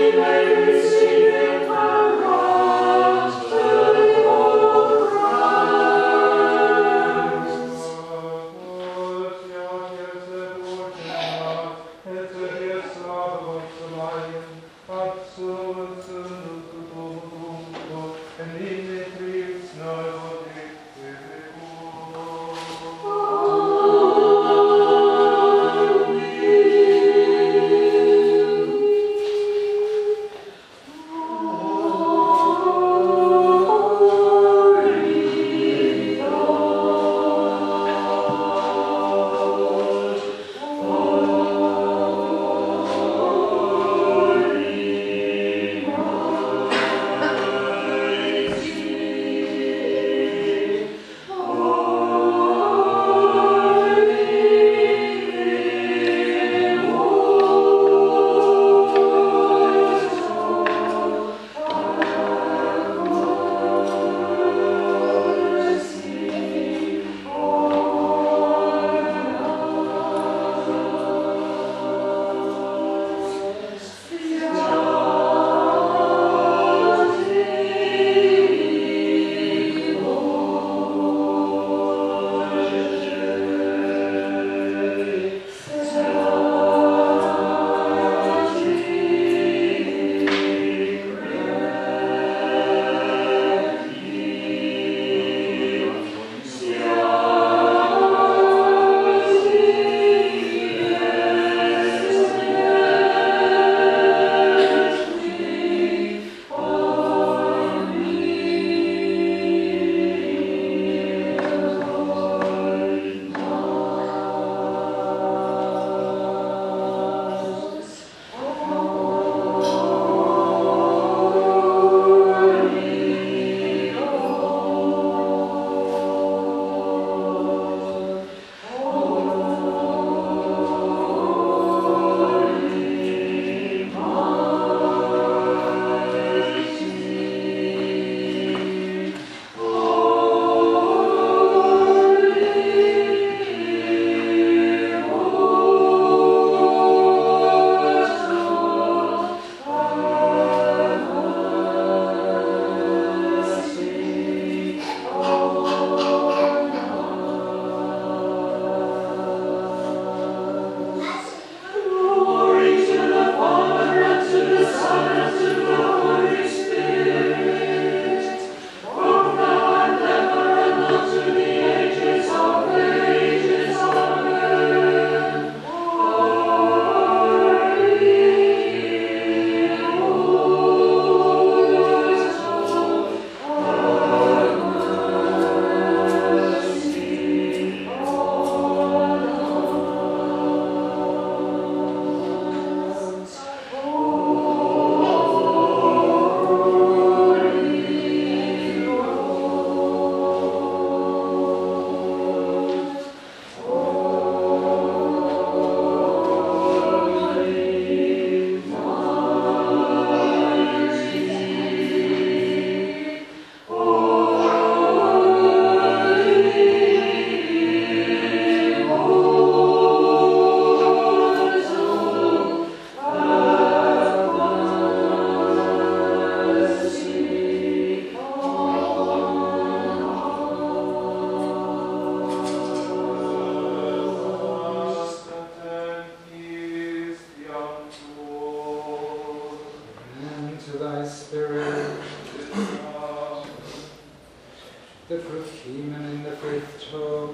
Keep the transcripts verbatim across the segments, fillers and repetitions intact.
the procurement in the fifth tome.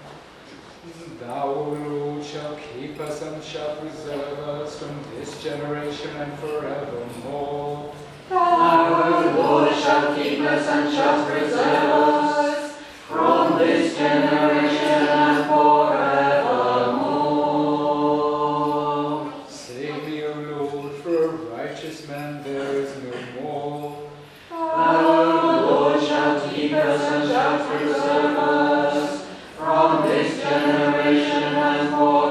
Thou, O Lord, shalt keep us and shalt preserve us from this generation and forevermore. Thou, O Lord, shalt keep us and shalt preserve us from this generation and forevermore. Save me, O Lord, for a righteous man there is no more. Thou, O Lord, shalt keep us and shalt preserve us from this generation and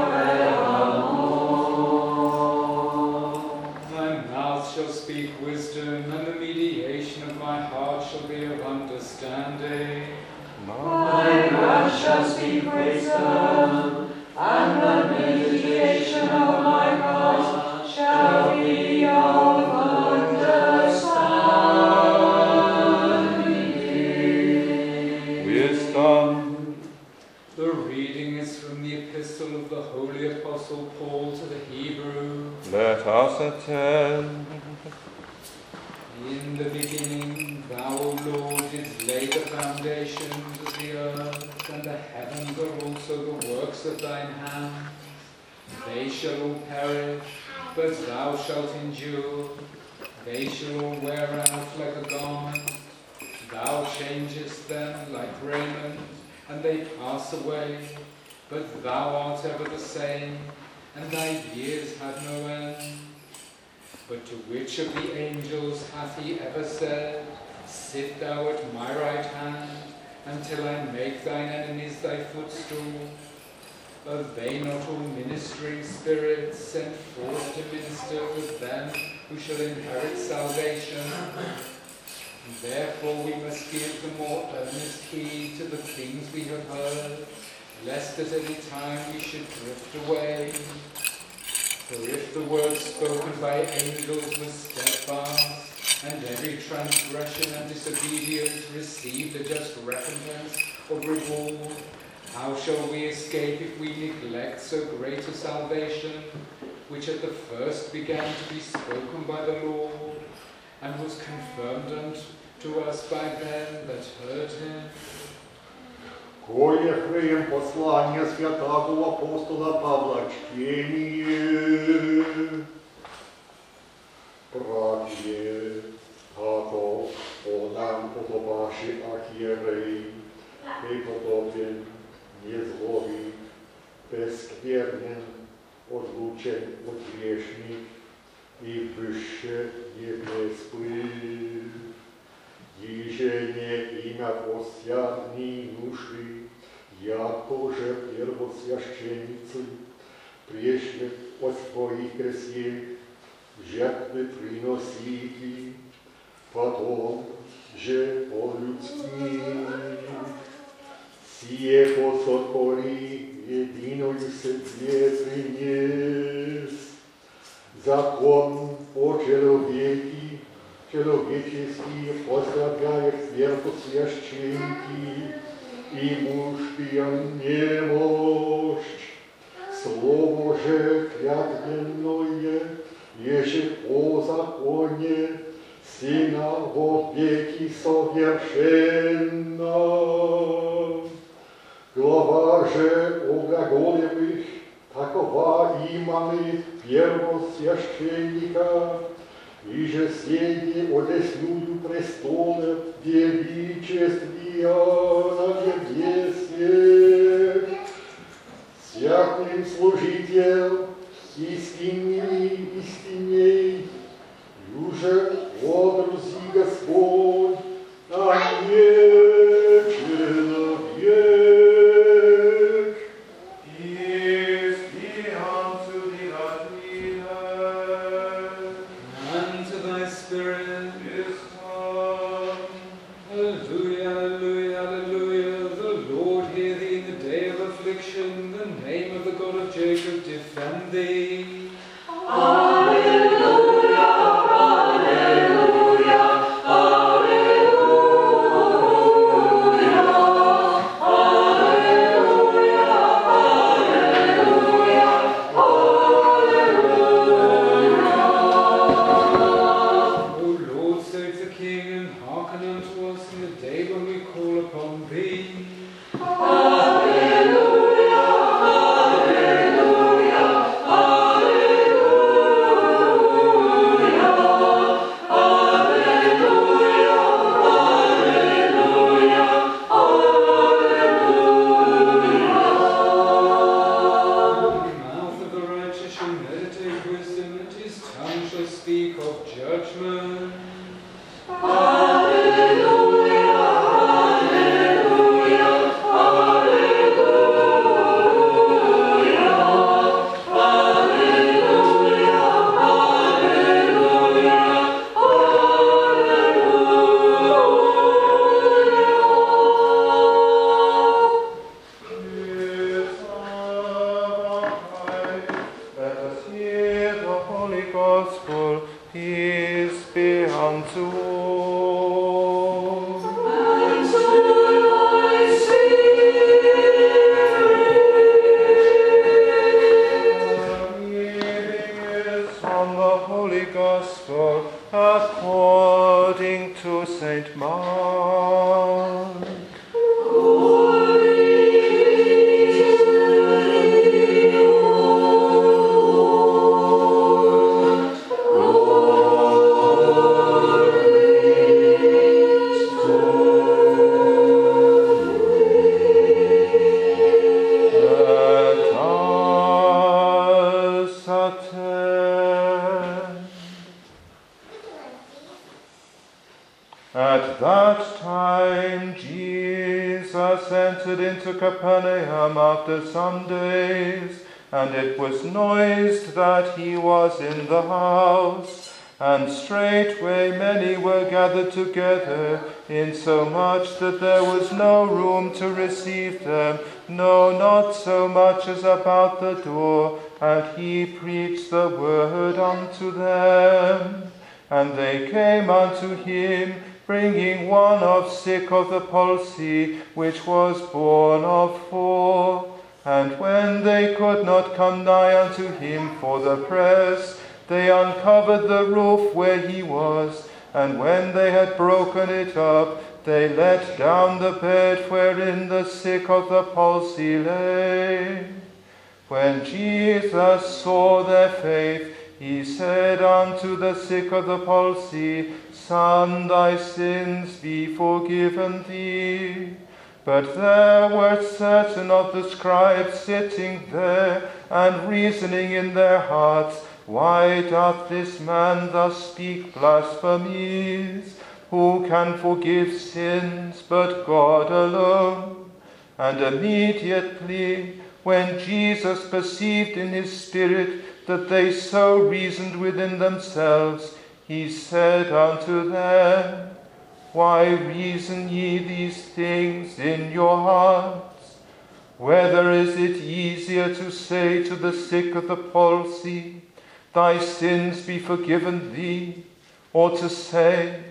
forevermore. My mouth shall speak wisdom, and the meditation of my heart shall be of understanding. My mouth shall speak wisdom, and the meditation of my heart shall be of Verse ten. In the beginning, thou, O Lord, didst lay the foundations of the earth, and the heavens are also the works of thine hands. They shall all perish, but thou shalt endure. They shall all wear out like a garment. Thou changest them like raiment, and they pass away. But thou art ever the same, and thy years have no end. But to which of the angels hath he ever said, Sit thou at my right hand, until I make thine enemies thy footstool? Are they not all ministering spirits sent forth to minister with them who shall inherit salvation? Therefore we must give the more earnest heed to the things we have heard, lest at any time we should drift away. For if the word spoken by angels was steadfast, and every transgression and disobedience received a just recompense or reward, how shall we escape if we neglect so great a salvation, which at the first began to be spoken by the Lord, and was confirmed unto us by them that heard him? Кое хреем послание святого апостола Павла чтение. Братья, готов он нам подобаши архиерей, и подобен, незлобий, бесквернен, отлучен от грешник, и выше небесный. Иже не имя осяни нуши, я тоже первосвященницы, прежде от своих крестей жертвы приносите, потом же по-людски. Сие посотвори единою себе принес, закон о человеке, человеческий поставляет сверху священники, и муж пьян немощь. Слово же клятвенное, еже по законе, сына во веки совершенно. Глава же о глаголевых, такова иманы первосвященника, и же седи одесную престола величествия на небесе. Всяким служитель истинней истинней, уже подрузи Господь, а не человек. Gospel according to Saint Mark. At that time Jesus entered into Capernaum after some days, and it was noised that he was in the house. And straightway many were gathered together, insomuch that there was no room to receive them, no, not so much as about the door, and he preached the word unto them. And they came unto him, bringing one of sick of the palsy, which was borne of four. And when they could not come nigh unto him for the press, they uncovered the roof where he was, and when they had broken it up, they let down the bed wherein the sick of the palsy lay. When Jesus saw their faith, he said unto the sick of the palsy, Son, thy sins be forgiven thee. But there were certain of the scribes sitting there, and reasoning in their hearts, Why doth this man thus speak blasphemies? Who can forgive sins but God alone? And immediately, when Jesus perceived in his spirit that they so reasoned within themselves, he said unto them, Why reason ye these things in your hearts? Whether is it easier to say to the sick of the palsy, Thy sins be forgiven thee, or to say,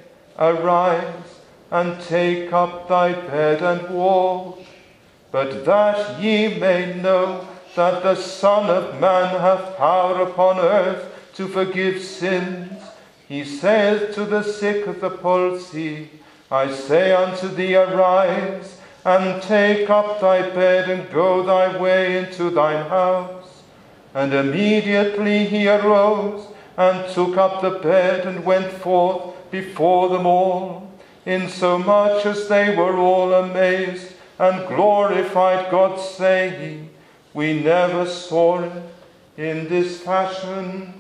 Arise, and take up thy bed and walk? But that ye may know that the Son of Man hath power upon earth to forgive sins, he saith to the sick of the palsy, I say unto thee, Arise, and take up thy bed, and go thy way into thine house. And immediately he arose, and took up the bed, and went forth before them all, insomuch as they were all amazed, and glorified God, saying, We never saw it in this fashion.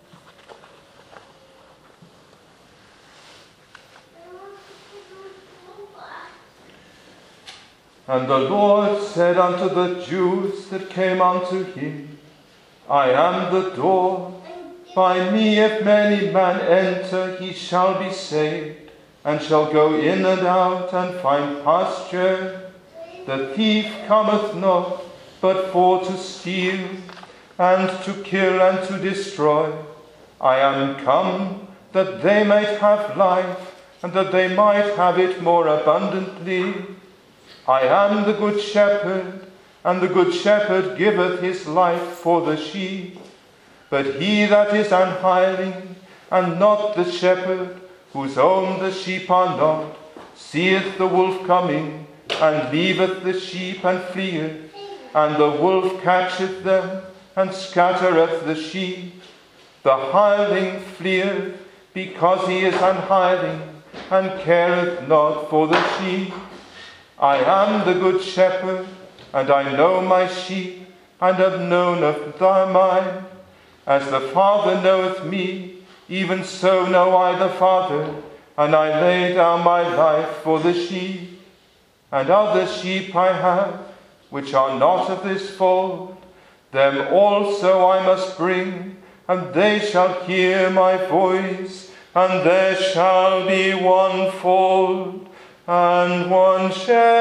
And the Lord said unto the Jews that came unto him, I am the door. By me if any man enter, he shall be saved, and shall go in and out, and find pasture. The thief cometh not, but for to steal, and to kill, and to destroy. I am come, that they might have life, and that they might have it more abundantly. I am the good shepherd, and the good shepherd giveth his life for the sheep. But he that is an hireling, and not the shepherd, whose own the sheep are not, seeth the wolf coming, and leaveth the sheep, and fleeth. And the wolf catcheth them, and scattereth the sheep. The hireling fleeth, because he is an hireling, and careth not for the sheep. I am the good shepherd, and I know my sheep, and have known of mine. As the Father knoweth me, even so know I the Father, and I lay down my life for the sheep. And other sheep I have, which are not of this fold, them also I must bring, and they shall hear my voice, and there shall be one fold, and one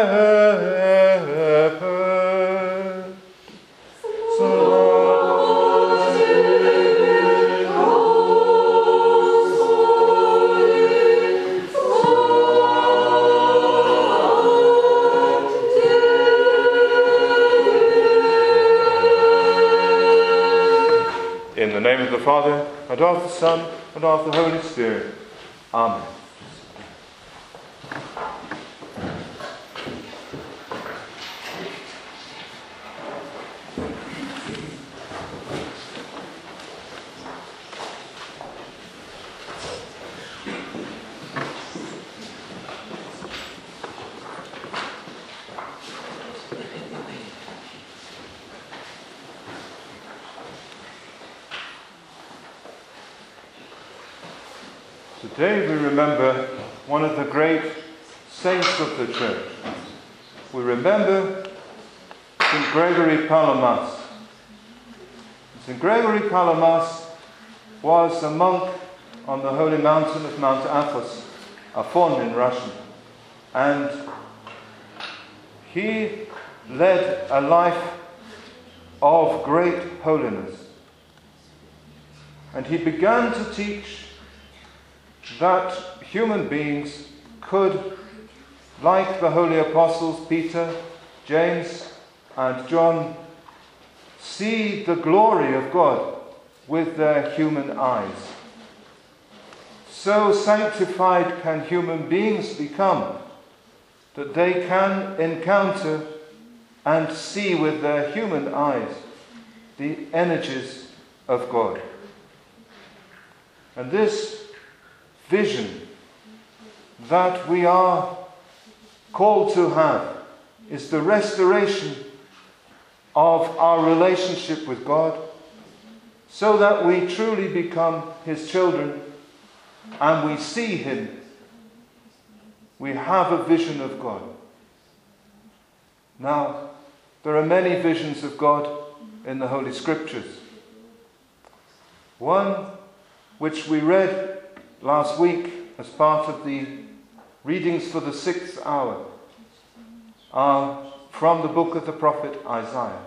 shepherd. So in the name of the Father, and of the Son, and of the Holy Spirit. Amen. Today we remember one of the great saints of the Church. We remember Saint Gregory Palamas. Saint Gregory Palamas was a monk on the holy mountain of Mount Athos, Afon in Russian, and he led a life of great holiness. And he began to teach that human beings could, like the holy apostles Peter, James, and John, see the glory of God with their human eyes. So sanctified can human beings become that they can encounter and see with their human eyes the energies of God. And this vision that we are called to have is the restoration of our relationship with God, so that we truly become His children and we see Him. We have a vision of God. Now, there are many visions of God in the Holy Scriptures. One which we read last week as part of the readings for the sixth hour are from the book of the prophet Isaiah.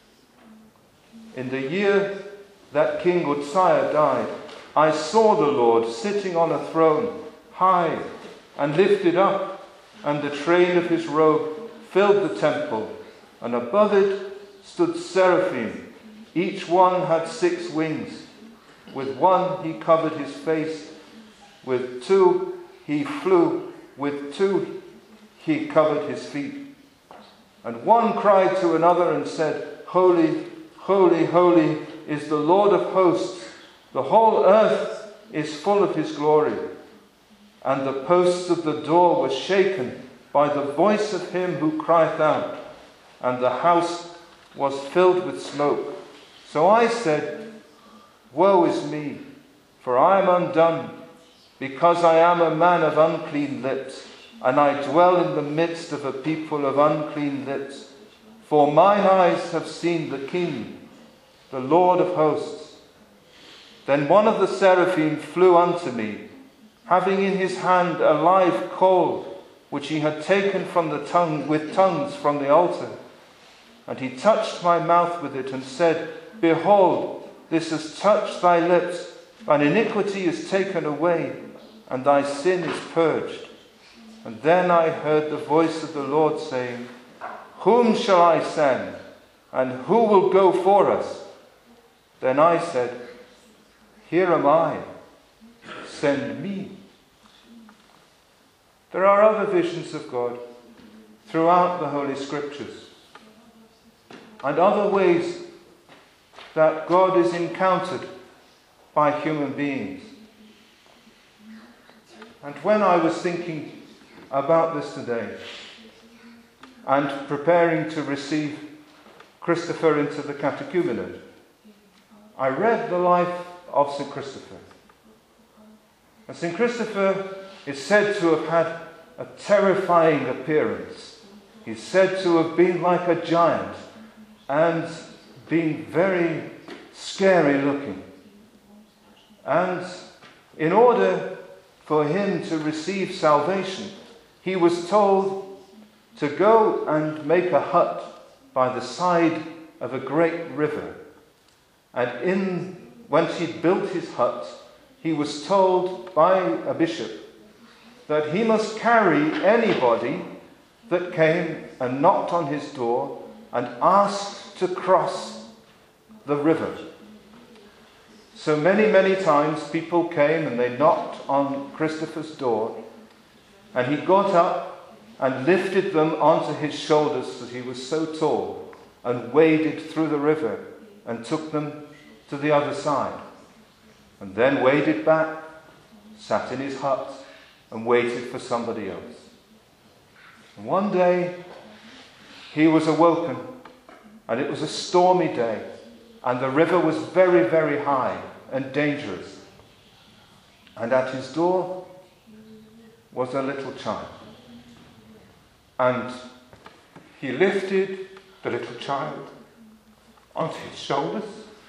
In the year that King Uzziah died, I saw the Lord sitting on a throne, high and lifted up, and the train of his robe filled the temple, and above it stood seraphim. Each one had six wings. With one he covered his face, with two he flew, with two he covered his feet. And one cried to another and said, Holy, holy, holy is the Lord of hosts. The whole earth is full of his glory. And the posts of the door were shaken by the voice of him who cried out, and the house was filled with smoke. So I said, Woe is me, for I am undone, because I am a man of unclean lips, and I dwell in the midst of a people of unclean lips. For mine eyes have seen the King, the Lord of hosts. Then one of the seraphim flew unto me, having in his hand a live coal, which he had taken from the tongue with tongues from the altar. And he touched my mouth with it and said, Behold, this has touched thy lips, thine iniquity is taken away, and thy sin is purged. And then I heard the voice of the Lord saying, Whom shall I send, and who will go for us? Then I said, Here am I, send me. There are other visions of God throughout the Holy Scriptures, and other ways that God is encountered by human beings. And when I was thinking about this today and preparing to receive Christopher into the catechumenate, I read the life of Saint Christopher. And Saint Christopher is said to have had a terrifying appearance. He's said to have been like a giant and being very scary looking. And in order for him to receive salvation, he was told to go and make a hut by the side of a great river. And in, once he'd built his hut, he was told by a bishop that he must carry anybody that came and knocked on his door and asked to cross the river. So many, many times people came and they knocked on Christopher's door, and he got up and lifted them onto his shoulders because he was so tall, and waded through the river and took them to the other side, and then waded back, sat in his hut and waited for somebody else. And one day he was awoken, and it was a stormy day, and the river was very, very high and dangerous. And at his door was a little child. And he lifted the little child onto his shoulders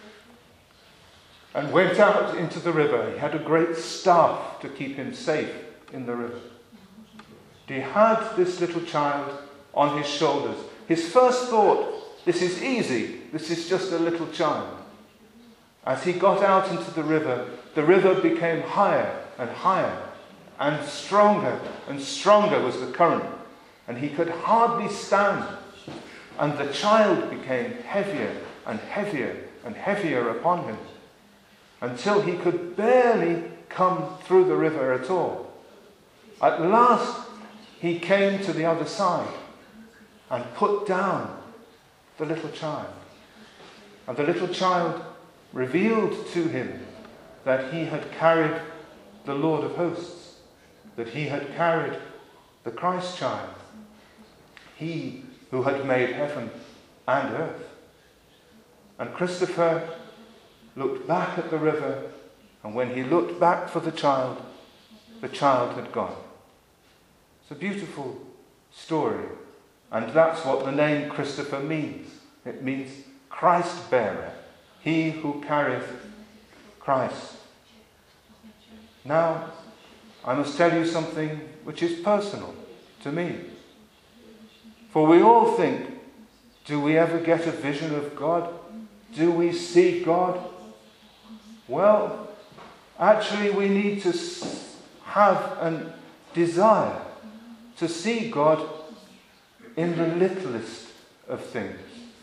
and went out into the river. He had a great staff to keep him safe in the river. He had this little child on his shoulders. His first thought, this is easy, this is just a little child. As he got out into the river, the river became higher and higher, and stronger and stronger was the current, and he could hardly stand. And the child became heavier and heavier and heavier upon him, until he could barely come through the river at all. At last, he came to the other side and put down the little child. And the little child revealed to him that he had carried the Lord of hosts, that he had carried the Christ child, he who had made heaven and earth. And Christopher looked back at the river, and when he looked back for the child, the child had gone. It's a beautiful story, and that's what the name Christopher means. It means Christ bearer, he who carrieth Christ. Now, I must tell you something which is personal to me. For we all think, do we ever get a vision of God? Do we see God? Well, actually we need to have a desire to see God in the littlest of things.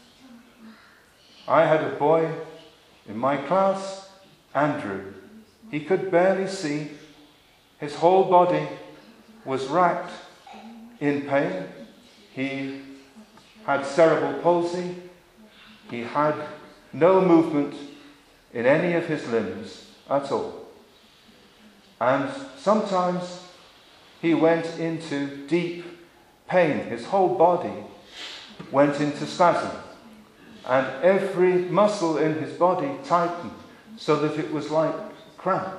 I had a boy in my class, Andrew. He could barely see. His whole body was racked in pain. He had cerebral palsy. He had no movement in any of his limbs at all. And sometimes he went into deep pain. His whole body went into spasm. And every muscle in his body tightened so that it was like cramp.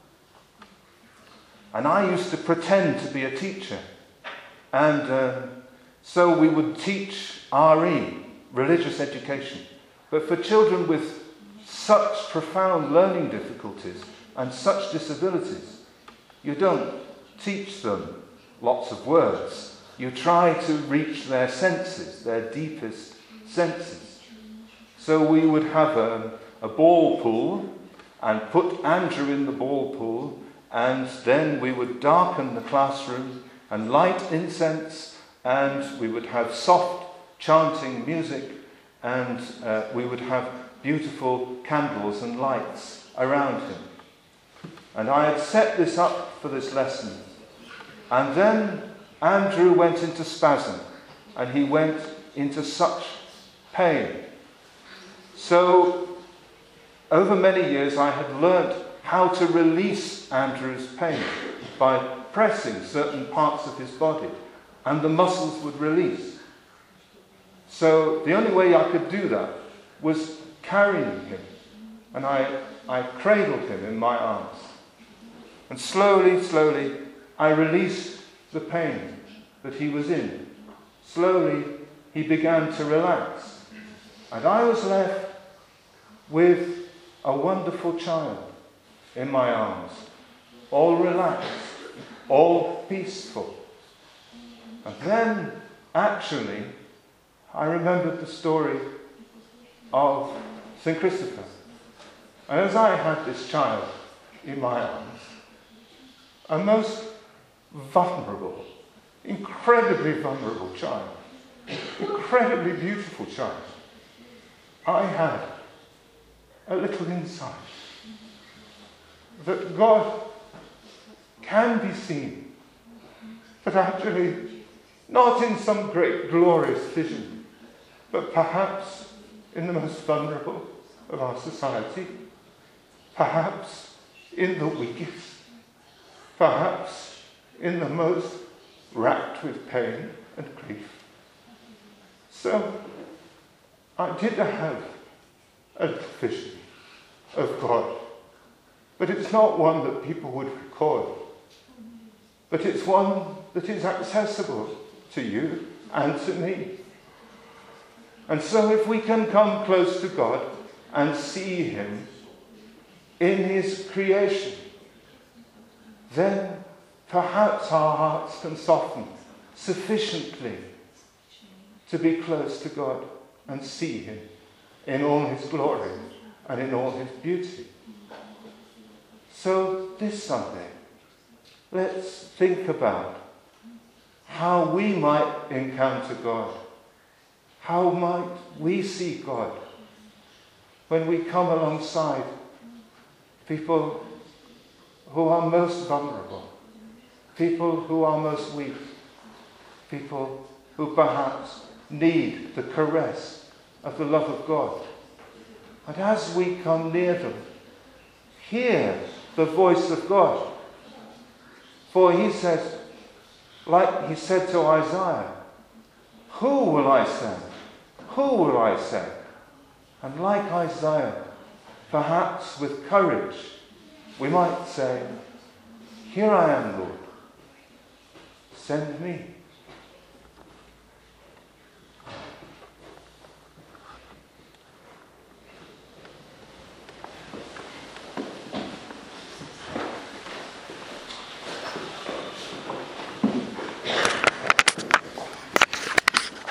And I used to pretend to be a teacher. And uh, so we would teach R E, religious education. But for children with such profound learning difficulties and such disabilities, you don't teach them lots of words. You try to reach their senses, their deepest senses. So we would have a, a ball pool and put Andrew in the ball pool, and then we would darken the classroom and light incense, and we would have soft chanting music, and uh, we would have beautiful candles and lights around him. And I had set this up for this lesson. And then Andrew went into spasm, and he went into such pain. So, over many years I had learnt how to release Andrew's pain by pressing certain parts of his body, and the muscles would release. So the only way I could do that was carrying him, and I, I cradled him in my arms. And slowly, slowly, I released the pain that he was in. Slowly, he began to relax. And I was left with a wonderful child in my arms, all relaxed, all peaceful. And then, actually, I remembered the story of Saint Christopher. And as I had this child in my arms, a most vulnerable, incredibly vulnerable child, incredibly beautiful child, I had a little insight that God can be seen, but actually not in some great glorious vision, but perhaps in the most vulnerable of our society, perhaps in the weakest, perhaps in the most racked with pain and grief. So I did have a vision of God, but it's not one that people would record, but it's one that is accessible to you and to me. And so if we can come close to God and see him in his creation, then perhaps our hearts can soften sufficiently to be close to God and see him in all his glory and in all his beauty. So this Sunday, let's think about how we might encounter God. How might we see God when we come alongside people who are most vulnerable, people who are most weak, people who perhaps need the caress of the love of God. And as we come near them, hear the voice of God. For he says, like he said to Isaiah, who will I send? Who will I send? And like Isaiah, perhaps with courage, we might say, here I am, Lord. Send me.